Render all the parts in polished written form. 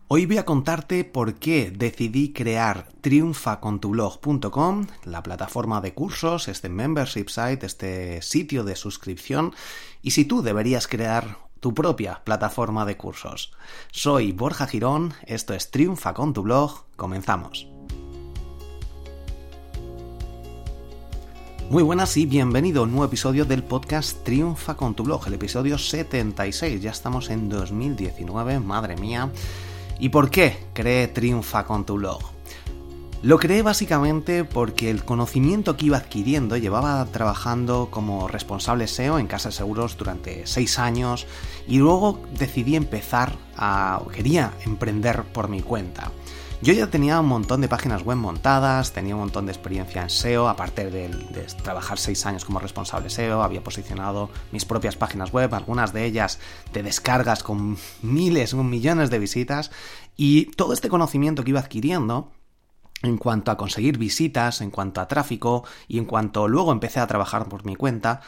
Hoy voy a contarte por qué decidí crear triunfacontublog.com, la plataforma de cursos, este membership site, este sitio de suscripción, y si tú deberías crear tu propia plataforma de cursos. Soy Borja Girón, esto es Triunfa con tu blog, comenzamos. Muy buenas y bienvenido a un nuevo episodio del podcast Triunfa con tu blog, el episodio 76, ya estamos en 2019, madre mía. ¿Y por qué creé Triunfa con tu blog? Lo creé básicamente porque el conocimiento que iba adquiriendo, llevaba trabajando como responsable SEO en Casa de Seguros durante 6 años y luego decidí quería emprender por mi cuenta. Yo ya tenía un montón de páginas web montadas, tenía un montón de experiencia en SEO, aparte de trabajar 6 años como responsable SEO, había posicionado mis propias páginas web, algunas de ellas de descargas con millones de visitas, y todo este conocimiento que iba adquiriendo en cuanto a conseguir visitas, en cuanto a tráfico y en cuanto luego empecé a trabajar por mi cuenta,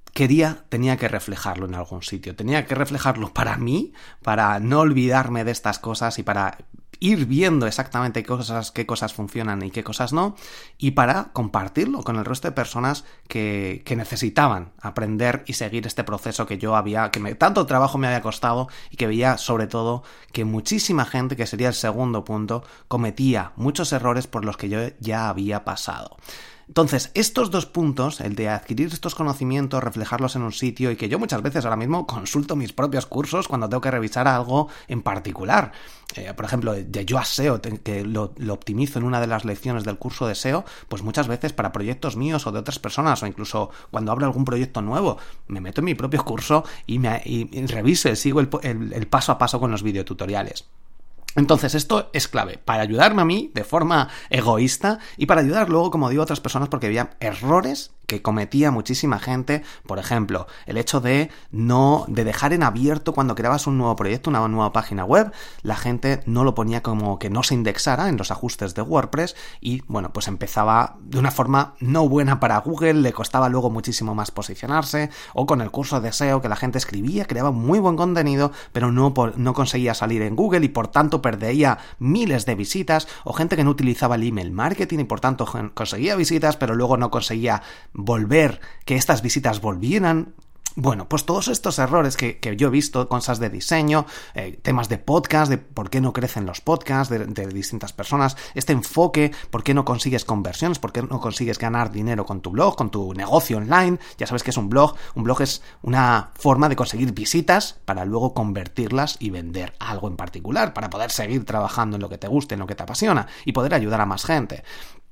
tenía que reflejarlo en algún sitio, tenía que reflejarlo para mí, para no olvidarme de estas cosas y para ir viendo exactamente qué cosas funcionan y qué cosas no, y para compartirlo con el resto de personas que necesitaban aprender y seguir este proceso que tanto trabajo me había costado y que veía sobre todo que muchísima gente, que sería el segundo punto, cometía muchos errores por los que yo ya había pasado. Entonces, estos dos puntos, el de adquirir estos conocimientos, reflejarlos en un sitio, y que yo muchas veces ahora mismo consulto mis propios cursos cuando tengo que revisar algo en particular. Por ejemplo, de Yoast SEO, que lo optimizo en una de las lecciones del curso de SEO, pues muchas veces para proyectos míos o de otras personas, o incluso cuando abro algún proyecto nuevo, me meto en mi propio curso y reviso y sigo el paso a paso con los videotutoriales. Entonces esto es clave para ayudarme a mí de forma egoísta y para ayudar luego, como digo, a otras personas, porque había errores que cometía muchísima gente. Por ejemplo, el hecho de dejar en abierto cuando creabas un nuevo proyecto, una nueva página web, la gente no lo ponía como que no se indexara en los ajustes de WordPress y bueno, pues empezaba de una forma no buena para Google, le costaba luego muchísimo más posicionarse, o con el curso de SEO que la gente escribía, creaba muy buen contenido, pero no conseguía salir en Google y por tanto perdía miles de visitas, o gente que no utilizaba el email marketing y por tanto conseguía visitas pero luego no conseguía volver, que estas visitas volvieran. Bueno, pues todos estos errores que yo he visto, cosas de diseño, temas de podcast, de por qué no crecen los podcasts de distintas personas, este enfoque, por qué no consigues conversiones, por qué no consigues ganar dinero con tu blog, con tu negocio online. Ya sabes que es un blog es una forma de conseguir visitas para luego convertirlas y vender algo en particular, para poder seguir trabajando en lo que te guste, en lo que te apasiona y poder ayudar a más gente.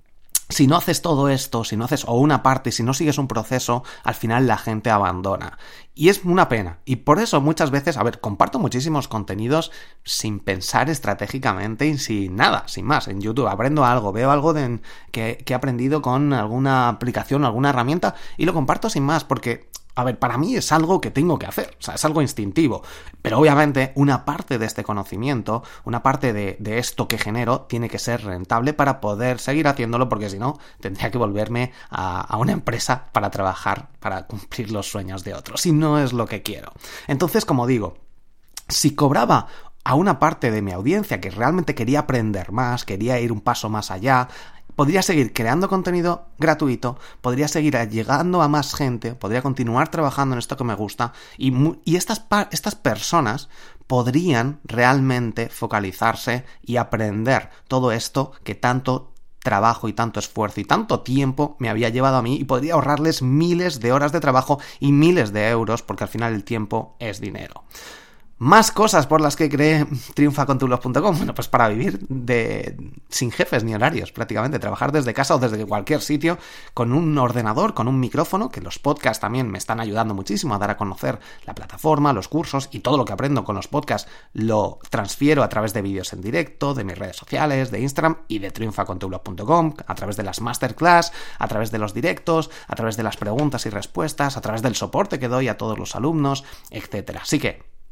Si no haces todo esto, si no haces una parte, si no sigues un proceso, al final la gente abandona. Y es una pena. Y por eso muchas veces, comparto muchísimos contenidos sin pensar estratégicamente y sin más. En YouTube aprendo algo, veo algo que he aprendido con alguna aplicación, alguna herramienta, y lo comparto sin más, porque para mí es algo que tengo que hacer, o sea, es algo instintivo, pero obviamente una parte de este conocimiento, una parte de esto que genero, tiene que ser rentable para poder seguir haciéndolo, porque si no, tendría que volverme a una empresa para trabajar, para cumplir los sueños de otros, y no es lo que quiero. Entonces, como digo, si cobraba a una parte de mi audiencia que realmente quería aprender más, quería ir un paso más allá, podría seguir creando contenido gratuito, podría seguir llegando a más gente, podría continuar trabajando en esto que me gusta y estas personas podrían realmente focalizarse y aprender todo esto que tanto trabajo y tanto esfuerzo y tanto tiempo me había llevado a mí, y podría ahorrarles miles de horas de trabajo y miles de euros, porque al final el tiempo es dinero. Más cosas por las que creé triunfacontublog.com. Bueno, pues para vivir sin jefes ni horarios, prácticamente. Trabajar desde casa o desde cualquier sitio, con un ordenador, con un micrófono, que los podcasts también me están ayudando muchísimo a dar a conocer la plataforma, los cursos, y todo lo que aprendo con los podcasts lo transfiero a través de vídeos en directo, de mis redes sociales, de Instagram y de triunfacontublog.com, a través de las masterclass, a través de los directos, a través de las preguntas y respuestas, a través del soporte que doy a todos los alumnos, etcétera. Así que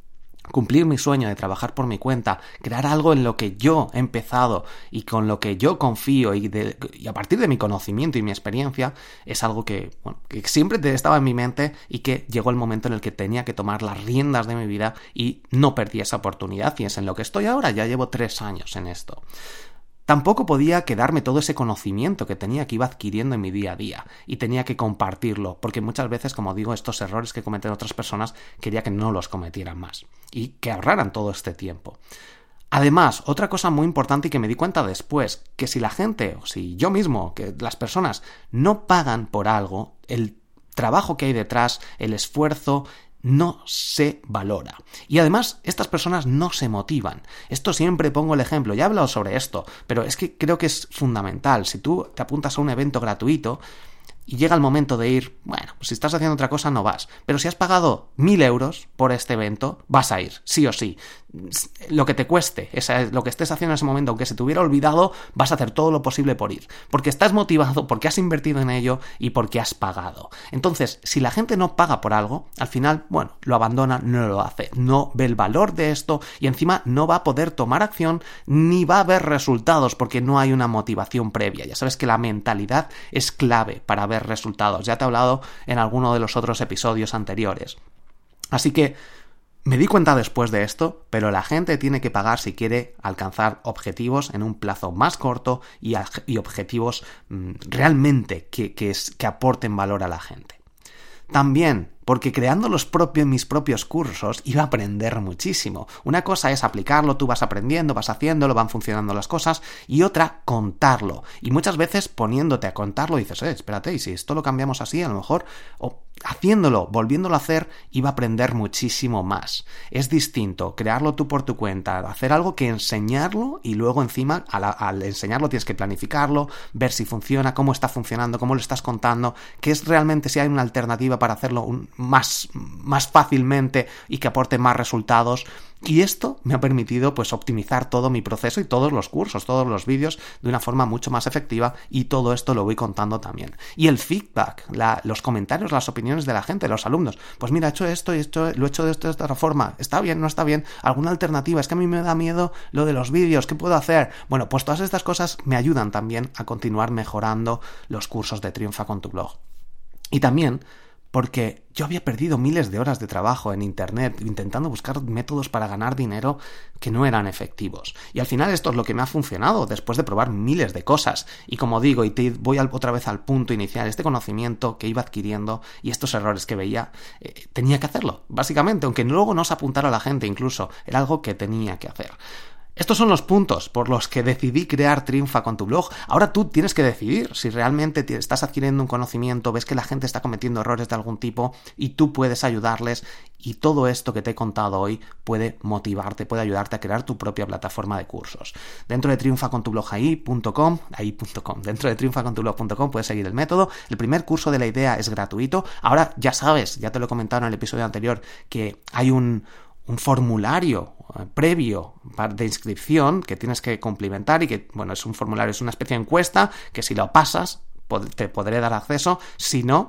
cumplir mi sueño de trabajar por mi cuenta, crear algo en lo que yo he empezado y con lo que yo confío y a partir de mi conocimiento y mi experiencia, es algo que siempre estaba en mi mente y que llegó el momento en el que tenía que tomar las riendas de mi vida y no perdí esa oportunidad, y es en lo que estoy ahora. Ya llevo 3 años en esto. Tampoco podía quedarme todo ese conocimiento que tenía, que iba adquiriendo en mi día a día, y tenía que compartirlo, porque muchas veces, como digo, estos errores que cometen otras personas quería que no los cometieran más y que ahorraran todo este tiempo. Además, otra cosa muy importante y que me di cuenta después, que si la gente, o si yo mismo, que las personas no pagan por algo, el trabajo que hay detrás, el esfuerzo, no se valora. Y además, estas personas no se motivan. Esto siempre pongo el ejemplo, ya he hablado sobre esto, pero es que creo que es fundamental. Si tú te apuntas a un evento gratuito y llega el momento de ir, bueno, pues si estás haciendo otra cosa no vas. Pero si has pagado 1.000 euros por este evento, vas a ir, sí o sí. Lo que te cueste, lo que estés haciendo en ese momento, aunque se te hubiera olvidado, vas a hacer todo lo posible por ir. Porque estás motivado, porque has invertido en ello y porque has pagado. Entonces, si la gente no paga por algo, al final, bueno, lo abandona, no lo hace, no ve el valor de esto y encima no va a poder tomar acción ni va a ver resultados porque no hay una motivación previa. Ya sabes que la mentalidad es clave para ver resultados. Ya te he hablado en alguno de los otros episodios anteriores. Así que me di cuenta después de esto, pero la gente tiene que pagar si quiere alcanzar objetivos en un plazo más corto y objetivos realmente que aporten valor a la gente. También, porque creando mis propios cursos iba a aprender muchísimo. Una cosa es aplicarlo, tú vas aprendiendo, vas haciéndolo, van funcionando las cosas, y otra, contarlo. Y muchas veces poniéndote a contarlo dices, espérate, y si esto lo cambiamos así, a lo mejor, o haciéndolo, volviéndolo a hacer, iba a aprender muchísimo más. Es distinto crearlo tú por tu cuenta, hacer algo que enseñarlo, y luego encima, al enseñarlo tienes que planificarlo, ver si funciona, cómo está funcionando, cómo lo estás contando, qué es realmente, si hay una alternativa para hacerlo más fácilmente y que aporte más resultados. Y esto me ha permitido pues optimizar todo mi proceso y todos los cursos, todos los vídeos de una forma mucho más efectiva, y todo esto lo voy contando también. Y el feedback, los comentarios, las opiniones de la gente, los alumnos. Pues mira, he hecho esto y esto, lo he hecho de esta forma. ¿Está bien? ¿No está bien? ¿Alguna alternativa? Es que a mí me da miedo lo de los vídeos. ¿Qué puedo hacer? Bueno, pues todas estas cosas me ayudan también a continuar mejorando los cursos de Triunfa con tu blog. Y también porque yo había perdido miles de horas de trabajo en internet intentando buscar métodos para ganar dinero que no eran efectivos. Y al final esto es lo que me ha funcionado después de probar miles de cosas. Y como digo, y te voy otra vez al punto inicial, este conocimiento que iba adquiriendo y estos errores que veía, tenía que hacerlo, básicamente, aunque luego no se apuntara a la gente incluso, era algo que tenía que hacer. Estos son los puntos por los que decidí crear Triunfa con tu blog. Ahora tú tienes que decidir si realmente estás adquiriendo un conocimiento, ves que la gente está cometiendo errores de algún tipo y tú puedes ayudarles, y todo esto que te he contado hoy puede motivarte, puede ayudarte a crear tu propia plataforma de cursos. Dentro de triunfacontublog.com, dentro de triunfacontublog.com puedes seguir el método. El primer curso de la idea es gratuito. Ahora ya sabes, ya te lo he comentado en el episodio anterior, que hay un formulario previo de inscripción que tienes que cumplimentar y que, bueno, es un formulario, es una especie de encuesta que si lo pasas te podré dar acceso, si no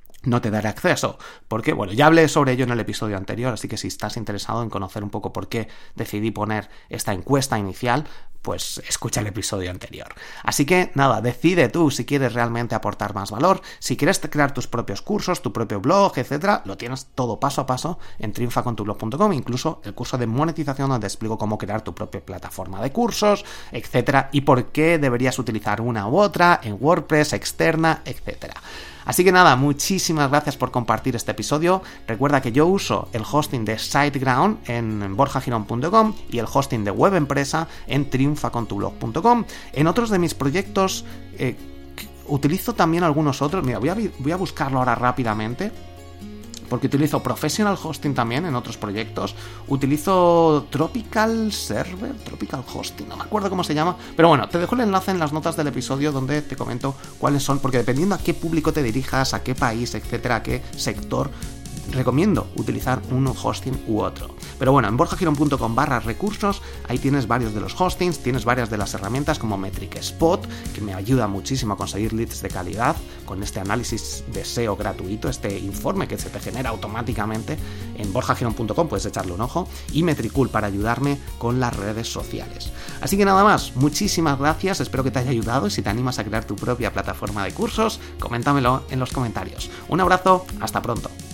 te daré acceso, porque, bueno, ya hablé sobre ello en el episodio anterior, así que si estás interesado en conocer un poco por qué decidí poner esta encuesta inicial, pues escucha el episodio anterior. Así que, nada, decide tú si quieres realmente aportar más valor, si quieres crear tus propios cursos, tu propio blog, etcétera, lo tienes todo paso a paso en triunfacontublog.com, incluso el curso de monetización donde explico cómo crear tu propia plataforma de cursos, etcétera, y por qué deberías utilizar una u otra en WordPress, externa, etcétera. Así que nada, muchísimas gracias por compartir este episodio. Recuerda que yo uso el hosting de SiteGround en borjagirón.com y el hosting de Web Empresa en triunfacontublog.com. En otros de mis proyectos utilizo también algunos otros. Mira, voy a buscarlo ahora rápidamente, porque utilizo Professional Hosting también en otros proyectos. Utilizo Tropical Hosting, no me acuerdo cómo se llama, pero bueno, te dejo el enlace en las notas del episodio donde te comento cuáles son, porque dependiendo a qué público te dirijas, a qué país, etcétera, a qué sector, recomiendo utilizar un hosting u otro. Pero bueno, en borjagirón.com/recursos, ahí tienes varios de los hostings, tienes varias de las herramientas como Metric Spot, que me ayuda muchísimo a conseguir leads de calidad con este análisis de SEO gratuito, este informe que se te genera automáticamente en borjagirón.com, puedes echarle un ojo, y Metricool para ayudarme con las redes sociales. Así que nada más, muchísimas gracias, espero que te haya ayudado y si te animas a crear tu propia plataforma de cursos, coméntamelo en los comentarios. Un abrazo, hasta pronto.